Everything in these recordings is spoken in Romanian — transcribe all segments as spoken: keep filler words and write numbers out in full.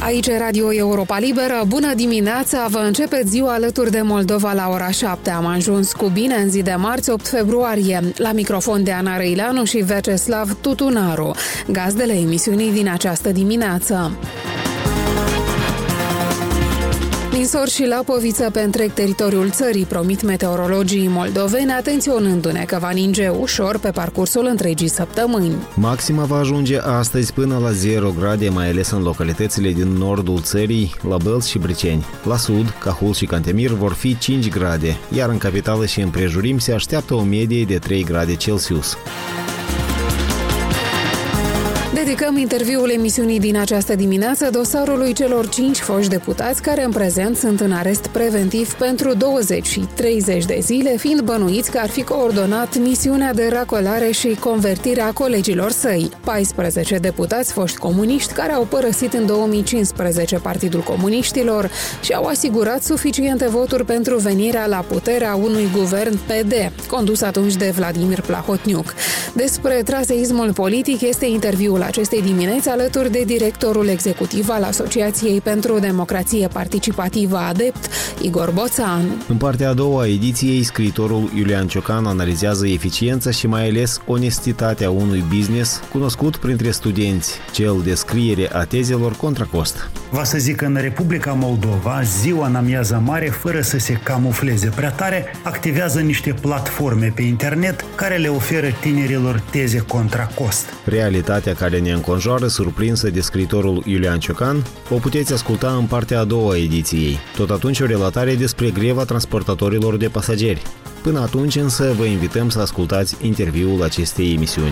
Aici e Radio Europa Liberă. Bună dimineața! Vă începeți ziua alături de Moldova la ora șapte. Am ajuns cu bine în zi de marți, opt februarie. La microfon de Ana Răileanu și Veceslav Tutunaru, gazdele emisiunii din această dimineață. Ninsori și lapoviță pe întreg teritoriul țării, promit meteorologii moldoveni, atenționându-ne că va ninge ușor pe parcursul întregii săptămâni. Maxima va ajunge astăzi până la zero grade, mai ales în localitățile din nordul țării, la Bălț și Briceni. La sud, Cahul și Cantemir vor fi cinci grade, iar în capitală și împrejurim se așteaptă o medie de trei grade Celsius. Dedicăm interviul emisiunii din această dimineață dosarului celor cinci foști deputați care în prezent sunt în arest preventiv pentru douăzeci și treizeci de zile, fiind bănuiți că ar fi coordonat misiunea de racolare și convertire a colegilor săi. paisprezece deputați foști comuniști care au părăsit în două mii cincisprezece Partidul Comuniștilor și au asigurat suficiente voturi pentru venirea la puterea unui guvern P D, condus atunci de Vladimir Plahotniuc. Despre traseismul politic este interviul acestei dimineți alături de directorul executiv al Asociației pentru Democrație Participativă ADEPT, Igor Boțan. În partea a doua a ediției, scriitorul Iulian Ciocan analizează eficiența și mai ales onestitatea unui business cunoscut printre studenți, cel de scriere a tezelor contra cost. Va să zic că în Republica Moldova, ziua în amiaza mare, fără să se camufleze prea tare, activează niște platforme pe internet care le oferă tinerilor teze contra cost. Realitatea care ne înconjoară, surprinsă de scriitorul Iulian Ciocan, o puteți asculta în partea a doua a ediției. Tot atunci o relatare despre greva transportatorilor de pasageri. Până atunci însă vă invităm să ascultați interviul acestei emisiuni.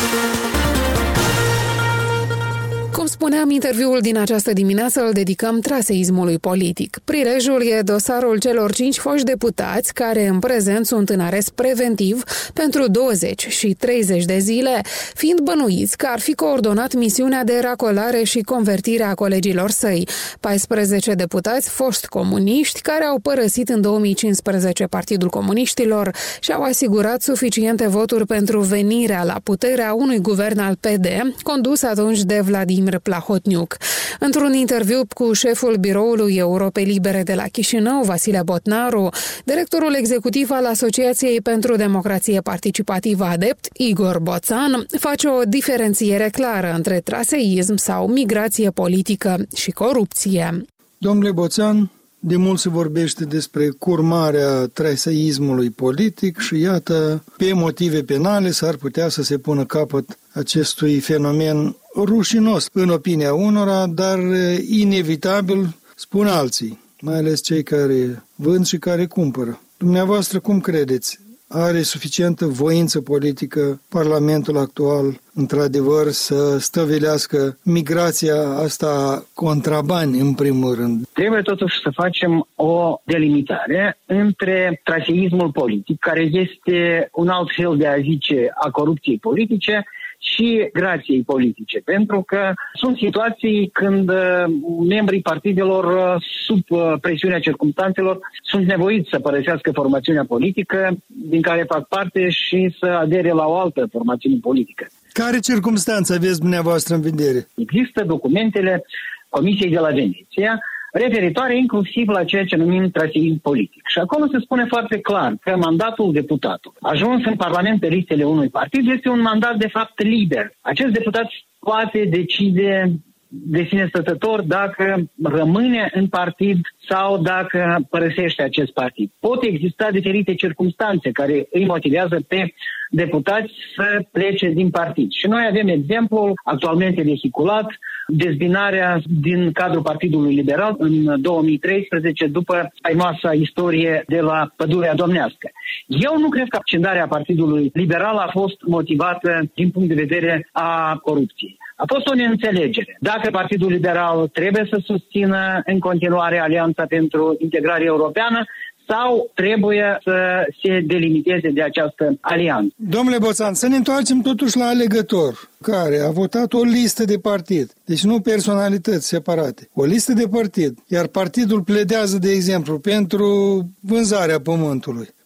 Cum spuneam, interviul din această dimineață îl dedicăm traseismului politic. Prilejul e dosarul celor cinci foști deputați care în prezent sunt în arest preventiv pentru douăzeci și treizeci de zile, fiind bănuiți că ar fi coordonat misiunea de racolare și convertire a colegilor săi. paisprezece deputați foști comuniști care au părăsit în două mii cincisprezece Partidul Comuniștilor și au asigurat suficiente voturi pentru venirea la puterea unui guvern al P D, condus atunci de Vladimir Plahotniuc. Într-un interviu cu șeful biroului Europei Libere de la Chișinău, Vasile Botnaru, directorul executiv al Asociației pentru Democrație Participativă ADEPT, Igor Boțan, face o diferențiere clară între traseism sau migrație politică și corupție. Domnule Boțan, de mult se vorbește despre curmarea traseismului politic și iată, pe motive penale s-ar putea să se pună capăt acestui fenomen rușinos în opinia unora, dar inevitabil, spun alții, mai ales cei care vând și care cumpără. Dumneavoastră, cum credeți? Are suficientă voință politică Parlamentul actual, într-adevăr, să stăvilească migrația asta contra bani, în primul rând? Trebuie totuși să facem o delimitare între traseismul politic, care este un alt fel de a zice a corupției politice, și grației politice, pentru că sunt situații când membrii partidelor, sub presiunea circumstanțelor, sunt nevoiți să părăsească formațiunea politică din care fac parte și să adere la o altă formațiune politică. Care circumstanțe aveți dumneavoastră în vedere? Există documentele Comisiei de la Veneția, referitoare inclusiv la ceea ce numim traseism politic. Și acolo se spune foarte clar că mandatul deputatului ajuns în Parlament pe listele unui partid este un mandat de fapt liber. Acest deputat poate decide de sine stătător dacă rămâne în partid sau dacă părăsește acest partid. Pot exista diferite circumstanțe care îi motivează pe deputați să plece din partid. Și noi avem exemplul actualmente vehiculat, dezbinarea din cadrul Partidului Liberal în două mii treisprezece după faimoasa istorie de la Pădurea Domnească. Eu nu cred că accendarea Partidului Liberal a fost motivată din punct de vedere a corupției. A fost o neînțelegere. Dacă Partidul Liberal trebuie să susțină în continuare Alianța pentru Integrare Europeană sau trebuie să se delimiteze de această alianță. Domnule Boțan, să ne întoarcem totuși la alegător, care a votat o listă de partid, deci nu personalități separate, o listă de partid, iar partidul pledează, de exemplu, pentru vânzarea pământului.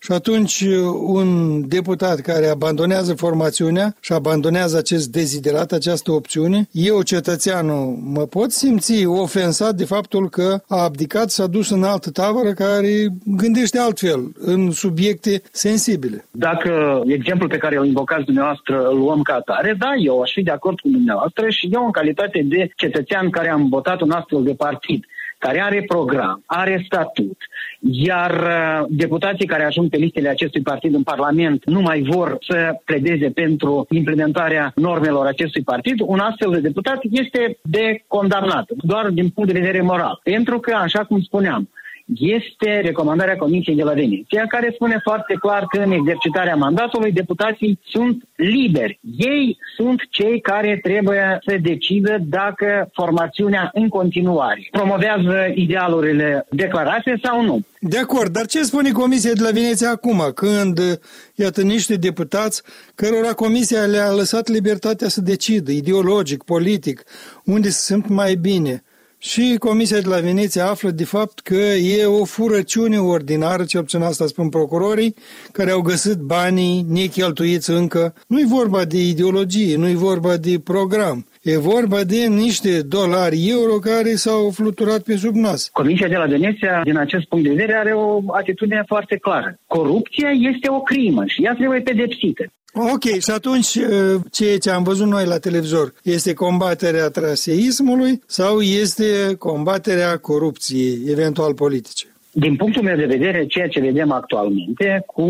Și atunci un deputat care abandonează formațiunea și abandonează acest deziderat, această opțiune, eu, cetățeanul, mă pot simți ofensat de faptul că a abdicat, s-a dus în altă tabără care gândește altfel, în subiecte sensibile. Dacă exemplul pe care îl invocați dumneavoastră îl luăm ca atare, da, eu aș fi de acord cu dumneavoastră și eu, în calitate de cetățean care am votat un astfel de partid, care are program, are statut, iar deputații care ajung pe listele acestui partid în Parlament nu mai vor să pledeze pentru implementarea normelor acestui partid, un astfel de deputat este de condamnat, doar din punct de vedere moral. Pentru că, așa cum spuneam, este recomandarea Comisiei de la Veneția, care spune foarte clar că în exercitarea mandatului deputații sunt liberi. Ei sunt cei care trebuie să decidă dacă formațiunea în continuare promovează idealurile declarate sau nu. De acord, dar ce spune Comisia de la Veneția acum, când, iată, niște deputați cărora Comisia le-a lăsat libertatea să decidă, ideologic, politic, unde se simt mai bine? Și Comisia de la Veneția află de fapt că e o furăciune ordinară, cel puțin asta spun procurorii, care au găsit banii necheltuiți încă. Nu-i vorba de ideologie, nu-i vorba de program. E vorba de niște dolari, euro care s-au fluturat pe sub nas. Comisia de la Veneția, din acest punct de vedere, are o atitudine foarte clară. Corupția este o crimă și ea trebuie pedepsită. Ok, și atunci ceea ce am văzut noi la televizor este combaterea traseismului sau este combaterea corupției, eventual politice? Din punctul meu de vedere, ceea ce vedem actualmente cu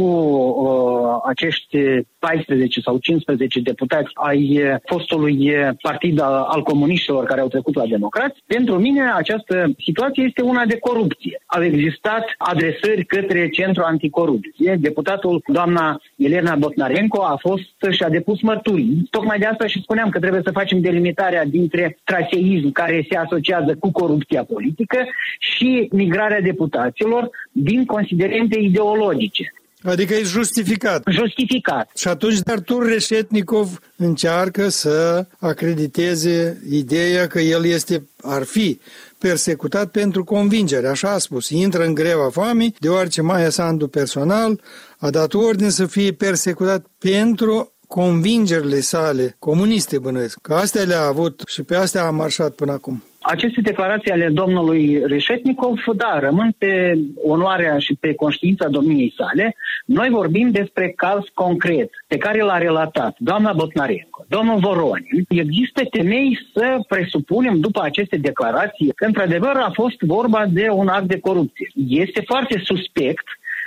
uh, acești paisprezece sau cincisprezece deputați ai fostului partid al, al comuniștilor care au trecut la democrați, pentru mine această situație este una de corupție. Au existat adresări către Centrul Anticorupție. Deputatul doamna Elena Botnarenko a fost și a depus mărturii. Tocmai de asta și spuneam că trebuie să facem delimitarea dintre traseism care se asociază cu corupția politică și migrarea deputaților din considerente ideologice. Adică e justificat. Justificat. Și atunci Artur Reșetnikov încearcă să acrediteze ideea că el este, ar fi persecutat pentru convingere, așa a spus. Intră în greva foamei, deoarece Maia Sandu personal a dat ordine să fie persecutat pentru convingerile sale comuniste, bănuiesc. Că astea le-a avut și pe astea a marșat până acum. Aceste declarații ale domnului Reșetnikov, da, rămân pe onoarea și pe conștiința domniei sale. Noi vorbim despre caz concret pe care l-a relatat doamna Botnarenko, domnul Voronin. Există temei să presupunem după aceste declarații că într-adevăr a fost vorba de un act de corupție. Este foarte suspect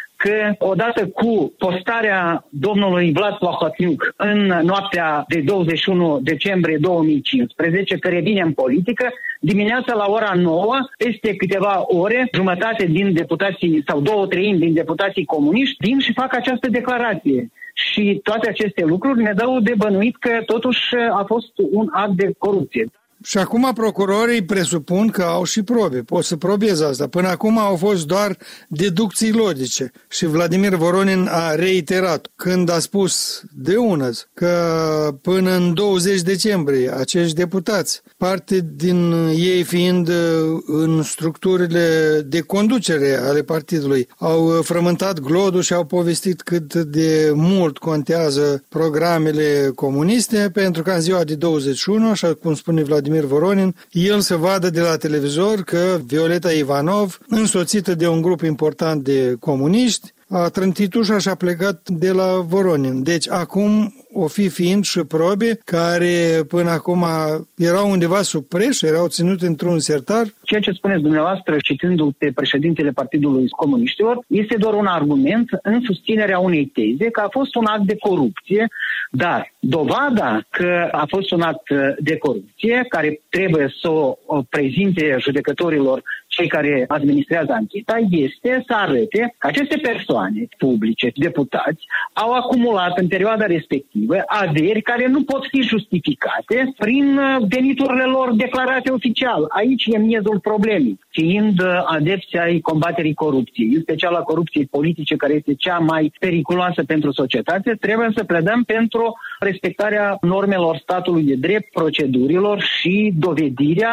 că odată cu postarea domnului Vlad Plahotniuc în noaptea de douăzeci și unu decembrie două mii cincisprezece, că revine în politică, dimineața la ora nouă, peste câteva ore, jumătate din deputații sau două treimi din deputații comuniști vin și fac această declarație. Și toate aceste lucruri ne dau de bănuit că totuși a fost un act de corupție. Și acum procurorii presupun că au și probe, pot să probeze asta. Până acum au fost doar deducții logice și Vladimir Voronin a reiterat când a spus de unăzi că până în douăzeci decembrie acești deputați, parte din ei fiind în structurile de conducere ale partidului, au frământat glodul și au povestit cât de mult contează programele comuniste, pentru că în ziua de douăzeci și unu, așa cum spune Vladimir Voronin, el să vadă de la televizor că Violeta Ivanov, însoțită de un grup important de comuniști, a trântit ușa și a plecat de la Voronin. Deci acum o fi fiind și probe care până acum erau undeva sub preș, erau ținute într-un sertar. Ceea ce spuneți dumneavoastră, citându-l pe președintele Partidului Comuniștilor, este doar un argument în susținerea unei teze că a fost un act de corupție, dar dovada că a fost un act de corupție, care trebuie să o prezinte judecătorilor cei care administrează ancheta, este să arate că aceste persoane publice, deputați, au acumulat în perioada respectivă averi care nu pot fi justificate prin veniturile lor declarate oficial. Aici e miezul problemei, fiind adepți ai combaterii corupției, în special a corupției politice, care este cea mai periculoasă pentru societate, trebuie să pledăm pentru respectarea normelor statului de drept, procedurilor și dovedirea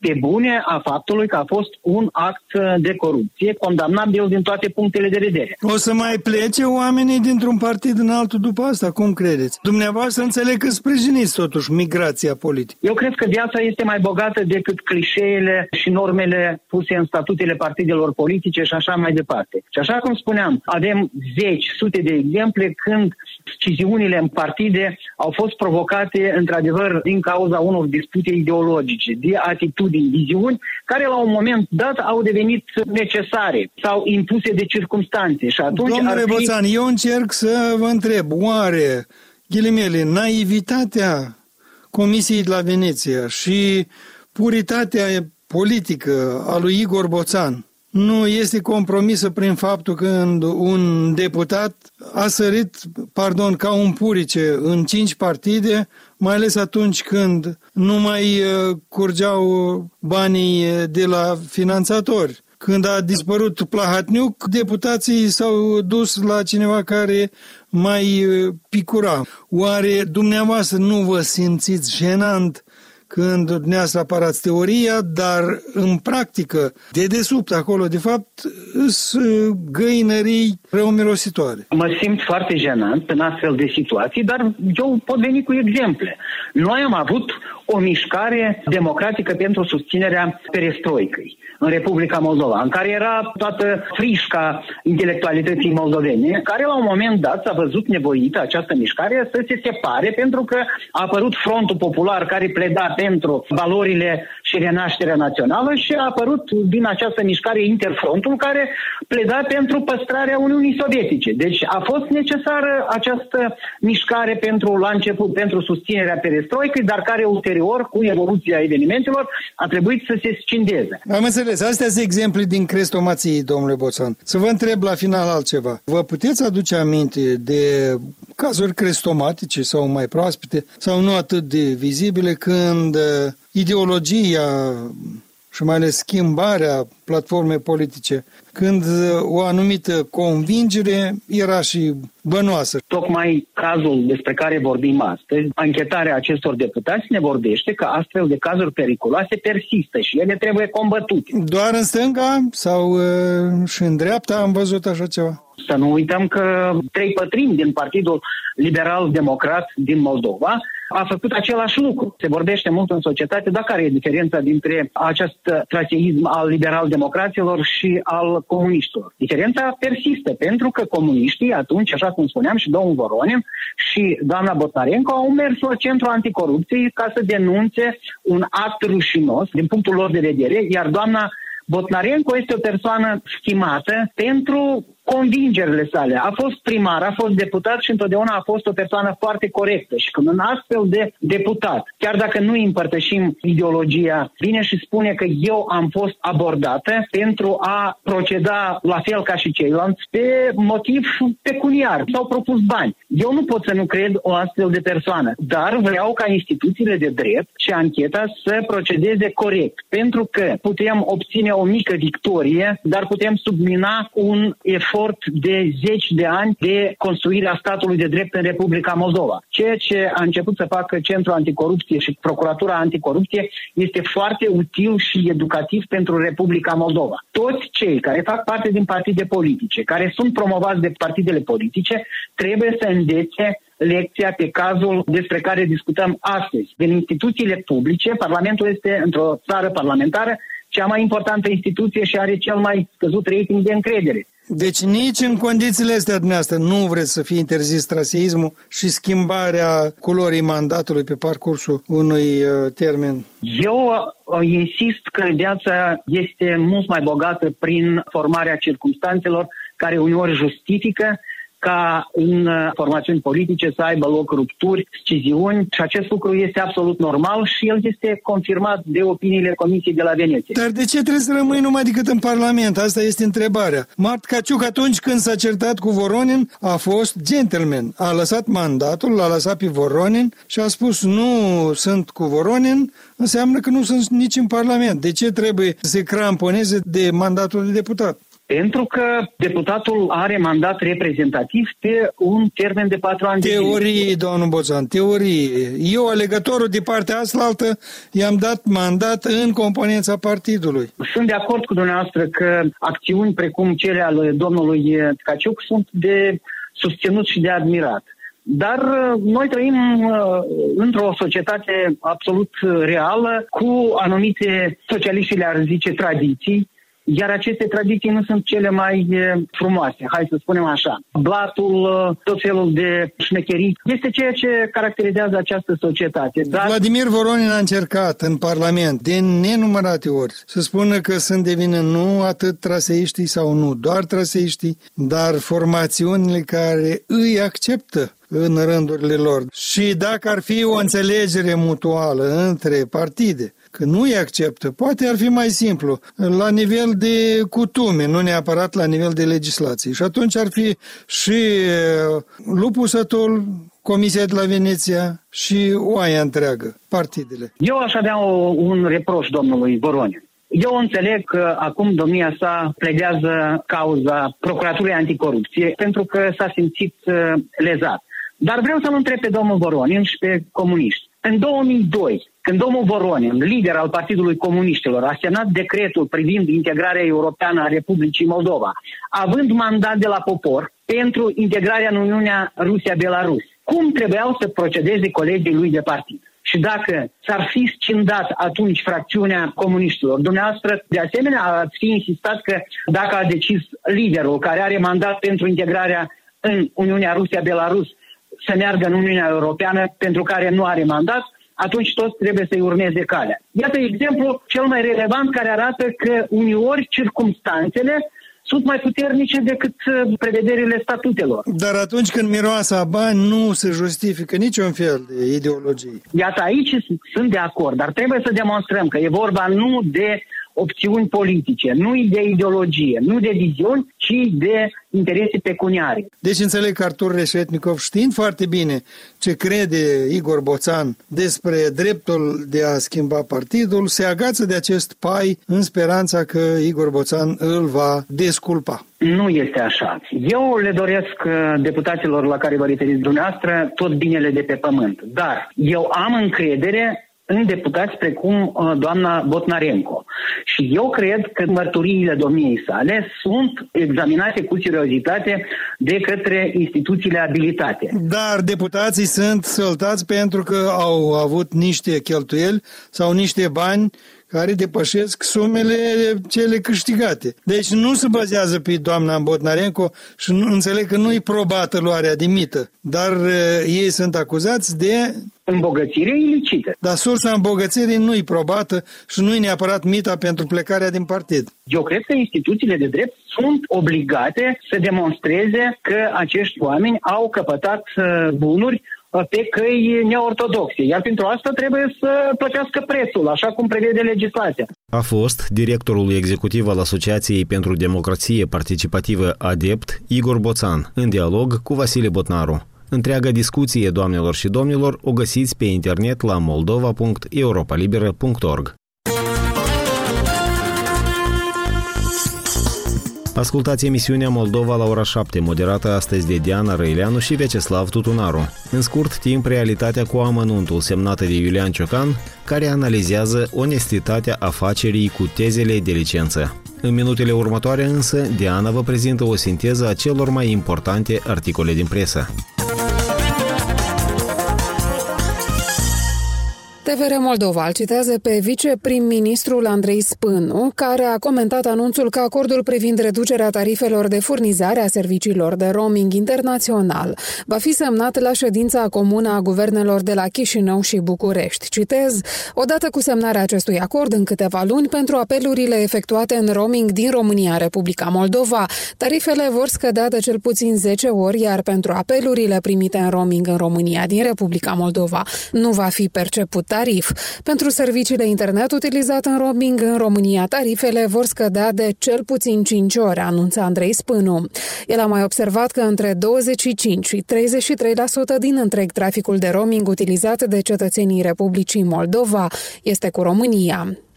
pe bune a faptului că a fost un act de corupție condamnabil din toate punctele de vedere. O să mai plece oamenii dintr-un partid în altul după asta? Cum credeți? Dumneavoastră înțeleg că sprijiniți totuși migrația politică. Eu cred că viața este mai bogată decât clișeele și normele puse în statutele partidelor politice și așa mai departe. Și așa cum spuneam, avem zeci, sute de exemple când sciziunile în partide au fost provocate într-adevăr din cauza unor dispute ideologice, de atitudini, viziuni, care la un moment dat au devenit necesare sau impuse de circumstanțe. Și atunci Domnule fi... Boțan, eu încerc să vă întreb, oare, ghilimele, naivitatea Comisiei de la Veneția și puritatea politică a lui Igor Boțan nu este compromisă prin faptul când un deputat a sărit, pardon, ca un purice în cinci partide, mai ales atunci când nu mai curgeau banii de la finanțatori. Când a dispărut Plahatniuc, deputații s-au dus la cineva care mai picura. Oare dumneavoastră nu vă simțiți jenant când dumneavoastră aparați teoria, dar în practică, de desubt acolo, de fapt, sunt găinării răumirositoare? Mă simt foarte jenant în astfel de situații, dar eu pot veni cu exemple. Noi am avut o mișcare democratică pentru susținerea perestroicăi în Republica Moldova, în care era toată frișca intelectualității moldovene, care la un moment dat s-a văzut nevoită această mișcare să se separe, pentru că a apărut Frontul Popular care pleda pentru valorile și renașterea națională și a apărut din această mișcare Interfrontul care pleda pentru păstrarea Uniunii Sovietice. Deci a fost necesară această mișcare pentru, la început, pentru susținerea perestroicăi, dar care ulterior, cu evoluția evenimentelor, a trebuit să se scindeze. Am înțeles. Astea sunt exemple din crestomației, domnule Boțan. Să vă întreb la final altceva. Vă puteți aduce aminte de cazuri crestomatice sau mai proaspete, sau nu atât de vizibile, când ideologia și mai ales schimbarea platformei politice, când o anumită convingere era și bănoasă? Tocmai cazul despre care vorbim astăzi, anchetarea acestor deputați ne vorbește că astfel de cazuri periculoase persistă și ele trebuie combătute. Doar în stânga sau uh, și în dreapta am văzut așa ceva? Să nu uităm că trei pătrimi din Partidul Liberal-Democrat din Moldova a făcut același lucru. Se vorbește mult în societate, dar care e diferența dintre acest traseism al liberal-democraților și al comuniștilor? Diferența persistă, pentru că comuniștii atunci, așa cum spuneam, și domnul Voronin și doamna Botnarenko au mers la Centrul Anticorupției ca să denunțe un act rușinos din punctul lor de vedere, iar doamna Botnarenko este o persoană stimată pentru convingerile sale. A fost primar, a fost deputat și întotdeauna a fost o persoană foarte corectă. Și când un astfel de deputat, chiar dacă nu împărtășim ideologia, vine și spune că eu am fost abordată pentru a proceda la fel ca și ceilalți pe motiv pecuniar. S-au propus bani. Eu nu pot să nu cred o astfel de persoană, dar vreau ca instituțiile de drept și ancheta să procedeze corect, pentru că putem obține o mică victorie, dar putem submina un efort de zeci de ani de construirea statului de drept în Republica Moldova. Ceea ce a început să facă Centrul Anticorupție și Procuratura Anticorupție este foarte util și educativ pentru Republica Moldova. Toți cei care fac parte din partide politice, care sunt promovați de partidele politice, trebuie să învețe lecția pe cazul despre care discutăm astăzi. Din instituțiile publice, Parlamentul este, într-o țară parlamentară, cea mai importantă instituție și are cel mai scăzut rating de încredere. Deci nici în condițiile astea dumneavoastră nu vreți să fie interzis traseismul și schimbarea culorii mandatului pe parcursul unui uh, termen? Eu uh, insist că viața este mult mai bogată prin formarea circumstanțelor care uneori justifică ca în formațiuni politice să aibă loc rupturi, sciziuni și acest lucru este absolut normal și el este confirmat de opiniile Comisiei de la Veneția. Dar de ce trebuie să rămâi numai decât în Parlament? Asta este întrebarea. Mart Caciuc, atunci când s-a certat cu Voronin, a fost gentleman. A lăsat mandatul, l-a lăsat pe Voronin și a spus nu sunt cu Voronin, înseamnă că nu sunt nici în Parlament. De ce trebuie să se cramponeze de mandatul de deputat? Pentru că deputatul are mandat reprezentativ pe un termen de patru ani. Teorie, domnul Boțan, teorie. Eu, alegătorul de partea aslaltă, i-am dat mandat în componența partidului. Sunt de acord cu dumneavoastră că acțiuni precum cele ale domnului Tkaciuc sunt de susținut și de admirat. Dar noi trăim într-o societate absolut reală, cu anumite, socialiștii le-ar zice, tradiții, iar aceste tradiții nu sunt cele mai frumoase, hai să spunem așa. Blatul, tot felul de șmecherii, este ceea ce caracterizează această societate. Dar... Vladimir Voronin a încercat în Parlament de nenumărate ori să spună că sunt de vină nu atât traseiștii sau nu doar traseiștii, dar formațiunile care îi acceptă în rândurile lor. Și dacă ar fi o înțelegere mutuală între partide, că nu îi acceptă, poate ar fi mai simplu, la nivel de cutume, nu neapărat la nivel de legislație. Și atunci ar fi și lupul sătul, Comisia de la Veneția și oaia întreagă, partidele. Eu aș avea o, un reproș domnului Voronin. Eu înțeleg că acum domnia sa pledează cauza Procuraturii Anticorupție pentru că s-a simțit uh, lezat. Dar vreau să-l întreb pe domnul Voronin și pe comuniști. În două mii doi, când domnul Voronin, lider al Partidului Comuniștilor, a semnat decretul privind integrarea europeană a Republicii Moldova, având mandat de la popor pentru integrarea în Uniunea Rusia-Belarus, cum trebuiau să procedeze colegii lui de partid? Și dacă s-ar fi scindat atunci fracțiunea comuniștilor, dumneavoastră, de asemenea, ați fi insistat că dacă a decis liderul care are mandat pentru integrarea în Uniunea Rusia-Belarus să meargă în Uniunea Europeană pentru care nu are mandat, atunci toți trebuie să-i urmeze calea. Iată exemplu cel mai relevant care arată că uneori circumstanțele sunt mai puternice decât prevederile statutelor. Dar atunci când miroase a bani, nu se justifică niciun fel de ideologie. Iată, aici sunt de acord, dar trebuie să demonstrăm că e vorba nu de opțiuni politice, nu de ideologie, nu de viziuni, ci de interese pecuniare. Deci înțeleg că Artur Reșetnikov, știind foarte bine ce crede Igor Boțan despre dreptul de a schimba partidul, se agață de acest pai în speranța că Igor Boțan îl va desculpa. Nu este așa. Eu le doresc deputaților la care vă referiți dumneavoastră tot binele de pe pământ, dar eu am încredere în deputați precum uh, doamna Botnarenko. Și eu cred că mărturiile domniei sale sunt examinate cu seriozitate de către instituțiile abilitate. Dar deputații sunt săltați pentru că au avut niște cheltuieli sau niște bani care depășesc sumele cele câștigate. Deci nu se bazează pe doamna Botnarenko și nu, înțeleg că nu-i probată luarea de mită, dar uh, ei sunt acuzați de îmbogățire ilicită. Dar sursa îmbogățirii nu-i probată și nu-i neapărat mita pentru plecarea din partid. Eu cred că instituțiile de drept sunt obligate să demonstreze că acești oameni au căpătat uh, bunuri pe căi neortodoxe, iar pentru asta trebuie să plătească prețul, așa cum prevede legislația. A fost directorul executiv al Asociației pentru Democrație Participativă ADEPT, Igor Boțan, în dialog cu Vasile Botnaru. Întreaga discuție, doamnelor și domnilor, o găsiți pe internet la moldova punct europa liberă punct org. Ascultați emisiunea Moldova la ora șapte, moderată astăzi de Diana Răileanu și Vyacheslav Tutunaru. În scurt timp, realitatea cu amănuntul semnată de Iulian Ciocan, care analizează onestitatea afacerii cu tezele de licență. În minutele următoare însă, Diana vă prezintă o sinteză a celor mai importante articole din presă. T V R Moldova îl citează pe viceprim-ministrul Andrei Spânu, care a comentat anunțul că acordul privind reducerea tarifelor de furnizare a serviciilor de roaming internațional va fi semnat la ședința comună a guvernelor de la Chișinău și București. Citez, odată cu semnarea acestui acord în câteva luni pentru apelurile efectuate în roaming din România, Republica Moldova, tarifele vor scădea de cel puțin zece ori, iar pentru apelurile primite în roaming în România din Republica Moldova nu va fi perceput tarif. Pentru serviciile internet utilizat în roaming în România, tarifele vor scădea de cel puțin cinci ori, anunță Andrei Spânu. El a mai observat că între douăzeci și cinci și treizeci și trei la sută din întreg traficul de roaming utilizat de cetățenii Republicii Moldova este cu România.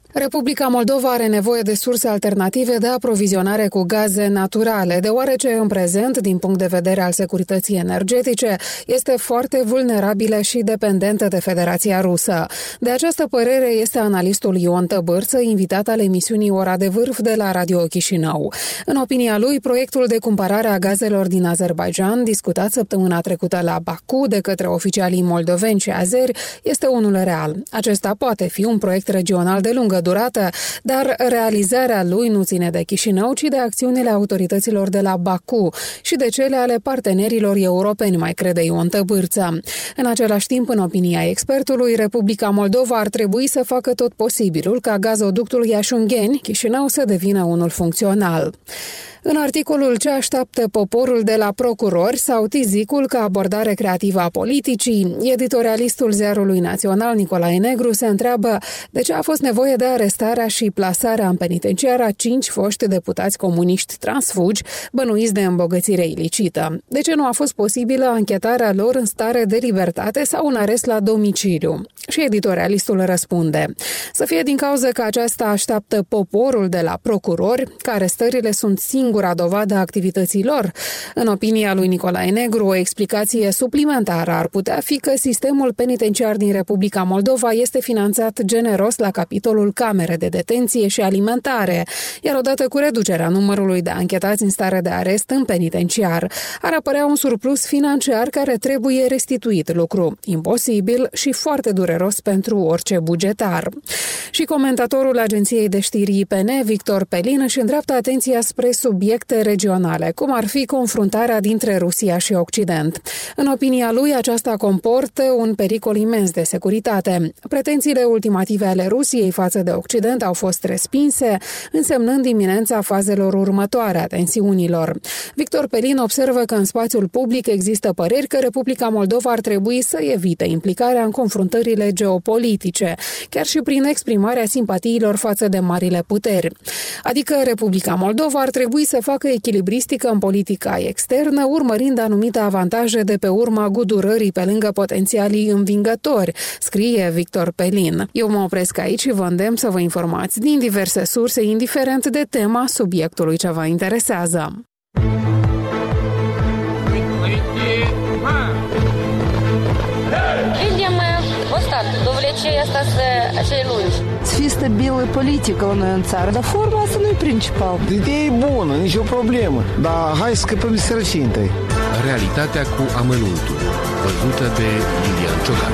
Republica Moldova are nevoie de surse alternative de aprovizionare cu gaze naturale, deoarece în prezent, din punct de vedere al securității energetice, este foarte vulnerabilă și dependentă de Federația Rusă. De această părere este analistul Ion Tăbârță, invitat al emisiunii Ora de Vârf de la Radio Chișinău. În opinia lui, proiectul de cumpărare a gazelor din Azerbaidjan, discutat săptămâna trecută la Baku de către oficialii moldoveni și azeri, este unul real. Acesta poate fi un proiect regional de lungă durată, dar realizarea lui nu ține de Chișinău, ci de acțiunile autorităților de la Baku și de cele ale partenerilor europeni, mai crede Ion Tăbârță. În același timp, în opinia expertului, Republica Moldova ar trebui să facă tot posibilul ca gazoductul Iașungheni-Chișinău să devină unul funcțional. În articolul Ce așteaptă poporul de la procurori sau tizicul ca abordare creativă a politicii, editorialistul Ziarului Național Nicolae Negru se întreabă de ce a fost nevoie de arestarea și plasarea în penitenciar a cinci foști deputați comuniști transfugi bănuiți de îmbogățire ilicită. De ce nu a fost posibilă anchetarea lor în stare de libertate sau un arest la domiciliu? Și editorialistul răspunde: să fie din cauza că aceasta așteaptă poporul de la procurori, că arestările sunt singura dovadă a activității lor. În opinia lui Nicolae Negru, o explicație suplimentară ar putea fi că sistemul penitenciar din Republica Moldova este finanțat generos la capitolul camere de detenție și alimentare, iar odată cu reducerea numărului de anchetați în stare de arest în penitenciar, ar apărea un surplus financiar care trebuie restituit, lucru imposibil și foarte dureros pentru orice bugetar. Și comentatorul agenției de știri I P N, Victor Pelin, își îndreaptă atenția spre subiecte regionale, cum ar fi confruntarea dintre Rusia și Occident. În opinia lui, aceasta comportă un pericol imens de securitate. Pretențiile ultimative ale Rusiei față de Occident au fost respinse, însemnând iminența fazelor următoare a tensiunilor. Victor Pelin observă că în spațiul public există păreri că Republica Moldova ar trebui să evite implicarea în confruntările geopolitice, chiar și prin exprimarea simpatiilor față de marile puteri. Adică Republica Moldova ar trebui să facă echilibristică în politica externă, urmărind anumite avantaje de pe urma gudurării pe lângă potențialii învingători, scrie Victor Pelin. Eu mă opresc aici și vă îndemn să vă informați din diverse surse, indiferent de tema subiectului ce vă interesează. Să fie stabilă politică la noi în țară, dar forma asta nu e principal. Ideea e bună, nicio problemă, dar hai să scăpăm de sărăcie întâi. Realitatea cu amănuntul, văzută de Iulian Ciocan.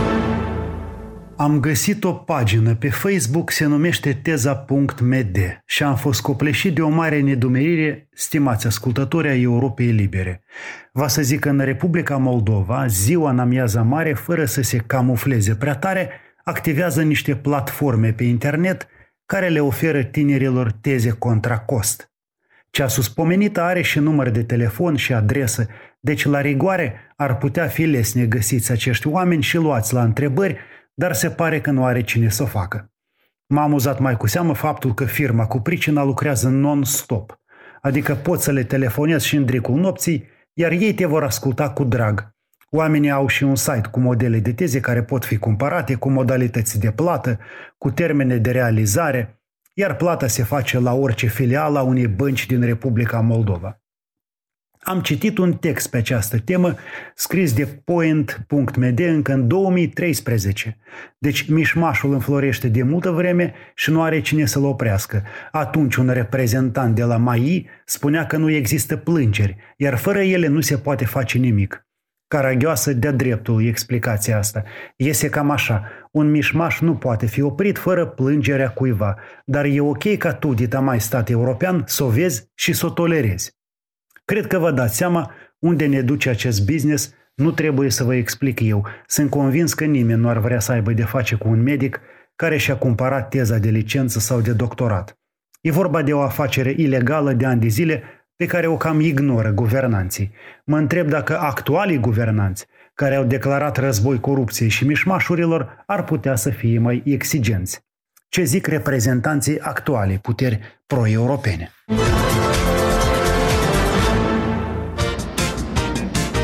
Am găsit o pagină pe Facebook, se numește teza punct m d și am fost copleșit de o mare nedumerire, stimați ascultători ai Europei Libere. Va să zic că în Republica Moldova, ziua în amiaza mare, fără să se camufleze prea tare, activează niște platforme pe internet care le oferă tinerilor teze contra cost. Cea suspomenită are și număr de telefon și adresă, deci la rigoare ar putea fi lesne găsiți acești oameni și luați la întrebări, dar se pare că nu are cine să o facă. M-a amuzat mai cu seamă faptul că firma cu pricina lucrează non-stop, adică poți să le telefonezi și în dricul nopții, iar ei te vor asculta cu drag. Oamenii au și un site cu modele de teze care pot fi cumpărate, cu modalități de plată, cu termene de realizare, iar plata se face la orice filială a unei bănci din Republica Moldova. Am citit un text pe această temă scris de point punct m d încă în două mii treisprezece. Deci mișmașul înflorește de multă vreme și nu are cine să-l oprească. Atunci un reprezentant de la M A I spunea că nu există plângeri, iar fără ele nu se poate face nimic. Caragioasă de-a dreptul explicația asta. Iese cam așa. Un mișmaș nu poate fi oprit fără plângerea cuiva, dar e ok ca tu, dita mai stat european, să o vezi și să o tolerezi. Cred că vă dați seama unde ne duce acest business, nu trebuie să vă explic eu. Sunt convins că nimeni nu ar vrea să aibă de face cu un medic care și-a cumpărat teza de licență sau de doctorat. E vorba de o afacere ilegală de ani de zile pe care o cam ignoră guvernanții. Mă întreb dacă actualii guvernanți, care au declarat război corupției și mișmașurilor, ar putea să fie mai exigenți. Ce zic reprezentanții actualei puteri pro-europene?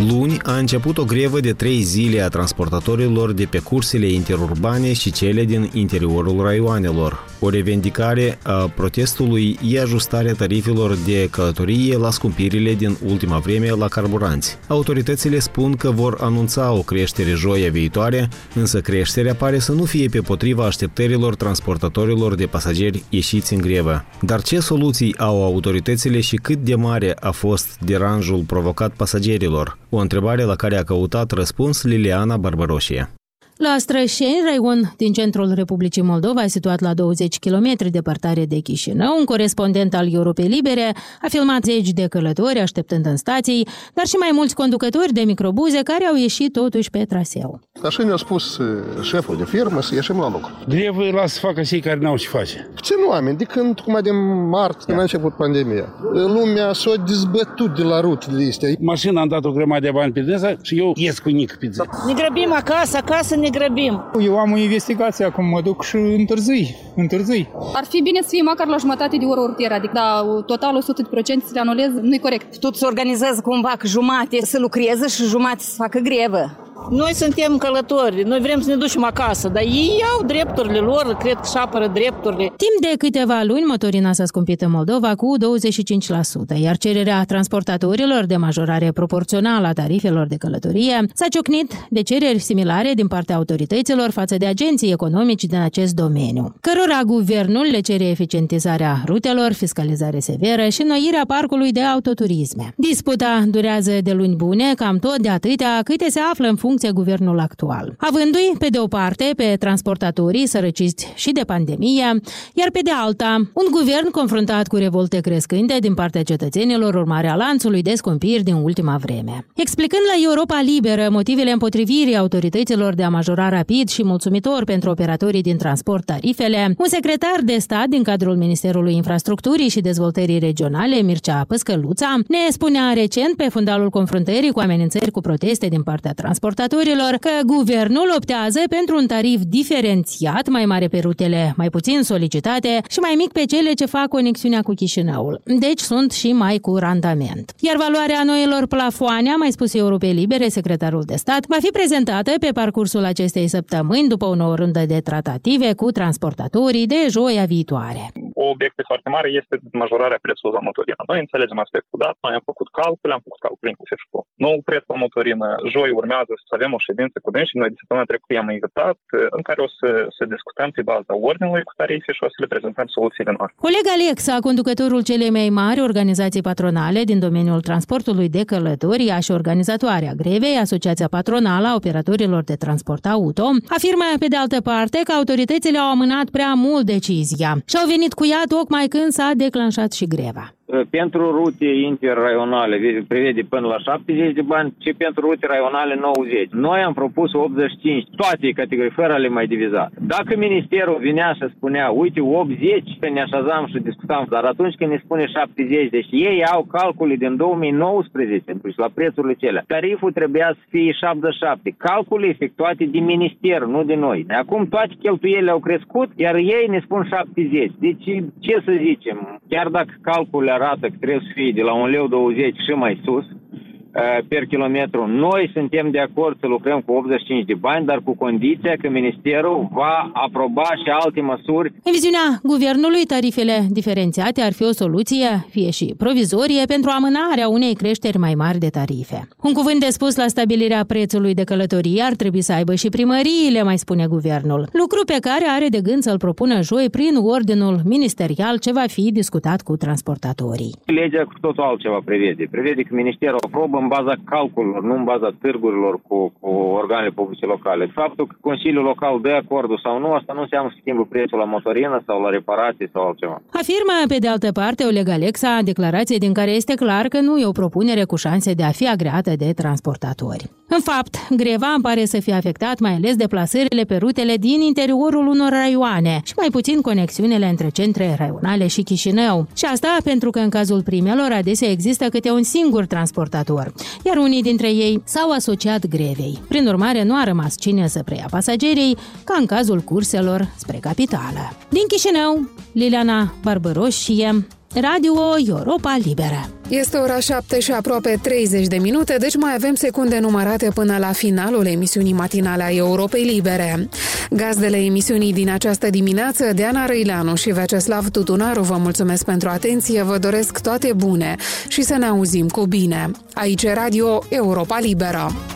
Luni a început o grevă de trei zile a transportatorilor de pe cursele interurbane și cele din interiorul raioanelor. O revendicare a protestului e ajustarea tarifelor de călătorie la scumpirile din ultima vreme la carburanți. Autoritățile spun că vor anunța o creștere joia viitoare, însă creșterea pare să nu fie pe potriva așteptărilor transportatorilor de pasageri ieșiți în grevă. Dar ce soluții au autoritățile și cât de mare a fost deranjul provocat pasagerilor? O întrebare la care a căutat răspuns Liliana Barbaroșie. La Strășeni, raion din centrul Republicii Moldova, situat la douăzeci de kilometri departare de Chișinău, un corespondent al Europei Libere a filmat zeci de călători așteptând în stații, dar și mai mulți conducători de microbuze care au ieșit totuși pe traseu. Așa ne-a spus șeful de firmă să ieșim la lucru. Grevă îi lasă să facă cei care n-au ce face. Puțin oameni, de când, cum de marți, când a început pandemia. Lumea s-a dezbătut de la rutele astea. Mașina am dat o grămadă de bani pe dânsa și eu ies cu nic pe zi. Ne grăbim acasă, acasă ne grăbim. Eu am o investigație acum, mă duc și întârzii, întârzii. Ar fi bine să fie măcar la jumătate de oră ortieră, adică da, total o sută la sută să le anulez, nu-i corect. Tot se organizează cumva că jumate să lucreze și jumate să facă grevă. Noi suntem călători, noi vrem să ne ducem acasă, dar ei au drepturile lor, cred că și apără drepturile. Timp de câteva luni, motorina s-a scumpit în Moldova cu douăzeci și cinci la sută, iar cererea transportatorilor de majorare proporțională a tarifelor de călătorie s-a ciocnit de cereri similare din partea autorităților față de agenții economici din acest domeniu, cărora guvernul le cere eficientizarea rutelor, fiscalizare severă și înnoirea parcului de autoturisme. Disputa durează de luni bune, cam tot de atâtea câte se află în funcție guvernul actual, avându-i, pe de o parte, pe transportatorii sărăciți și de pandemie, iar pe de alta, un guvern confruntat cu revolte crescânde din partea cetățenilor urmare a lanțului de scumpiri din ultima vreme. Explicând la Europa Liberă motivele împotrivirii autorităților de a majora rapid și mulțumitor pentru operatorii din transport tarifele, un secretar de stat din cadrul Ministerului Infrastructurii și Dezvoltării Regionale, Mircea Păscăluța, ne spunea recent pe fundalul confruntării cu amenințări cu proteste din partea transportatorilor că guvernul optează pentru un tarif diferențiat, mai mare pe rutele mai puțin solicitate și mai mic pe cele ce fac conexiunea cu Chișinăul. Deci sunt și mai cu randament. Iar valoarea noilor plafoane, a mai spus Europei Libere secretarul de stat, va fi prezentată pe parcursul acestei săptămâni după o nouă rundă de tratative cu transportatorii de joia viitoare. O obiecție foarte mare este majorarea prețului la motorină. Noi înțelegem aspectul dat, noi am făcut calcule, am făcut calcule inclusiv și cu nou preț la motorină. Joi urmează să avem o ședință cu dânsi. Noi de săptămâna trecută i-am invitat, în care o să, să discutăm pe baza ordinului cu tarife și o să le prezentăm soluțiile noastre. Coleg Alexa, conducătorul celei mai mari organizații patronale din domeniul transportului de călători, ea și organizatoarea grevei, Asociația Patronală a Operatorilor de Transport Auto, afirmă pe de altă parte că autoritățile au amânat prea mult decizia și au venit cu ea tocmai când s-a declanșat și greva. Pentru rute interraionale prevede până la șaptezeci de bani și pentru rute raionale nouăzeci. Noi am propus optzeci și cinci, toate categorii, fără a le mai diviza. Dacă ministerul vinea și spunea, uite, optzeci, ne așezam și discutam, dar atunci când ne spune șaptezeci, deci ei au calcule din două mii nouăsprezece, deci la prețurile celea, tariful trebuia să fie șaptezeci și șapte. Calcule efectuate de minister, nu de noi. Acum toate cheltuielile au crescut, iar ei ne spun șaptezeci. Deci, ce să zicem, chiar dacă calculele arată că trebuie să fie de la un leu douăzeci și mai sus per kilometru. Noi suntem de acord să lucrăm cu optzeci și cinci de bani, dar cu condiția că Ministerul va aproba și alte măsuri. În viziunea guvernului, tarifele diferențiate ar fi o soluție, fie și provizorie, pentru amânarea unei creșteri mai mari de tarife. Un cuvânt de spus la stabilirea prețului de călătorie ar trebui să aibă și primăriile, mai spune guvernul, lucru pe care are de gând să-l propună joi prin ordinul ministerial ce va fi discutat cu transportatorii. Legea cu totul altceva prevede. Prevede că Ministerul aprobă în baza calculelor, nu în baza târgurilor cu, cu organele publice locale. Faptul că Consiliul Local dă acordul sau nu, asta nu înseamnă să schimbă prețul la motorină sau la reparații sau altceva. Afirmă, pe de altă parte, Oleg Alexa, declarație din care este clar că nu e o propunere cu șanse de a fi agreată de transportatori. În fapt, greva îmi pare să fie afectat mai ales deplasările pe rutele din interiorul unor raioane și mai puțin conexiunile între centre raionale și Chișinău. Și asta pentru că în cazul primelor adesea există câte un singur transportator, iar unii dintre ei s-au asociat grevei. Prin urmare, nu a rămas cine să preia pasagerii, ca în cazul curselor spre capitală. Din Chișinău, Liliana Barbaroșie, Radio Europa Liberă. Este ora șapte și aproape treizeci de minute, deci mai avem secunde numărate până la finalul emisiunii matinale a Europei Libere. Gazdele emisiunii din această dimineață, Diana Răileanu și Veceslav Tutunaru, vă mulțumesc pentru atenție, vă doresc toate bune și să ne auzim cu bine. Aici Radio Europa Liberă.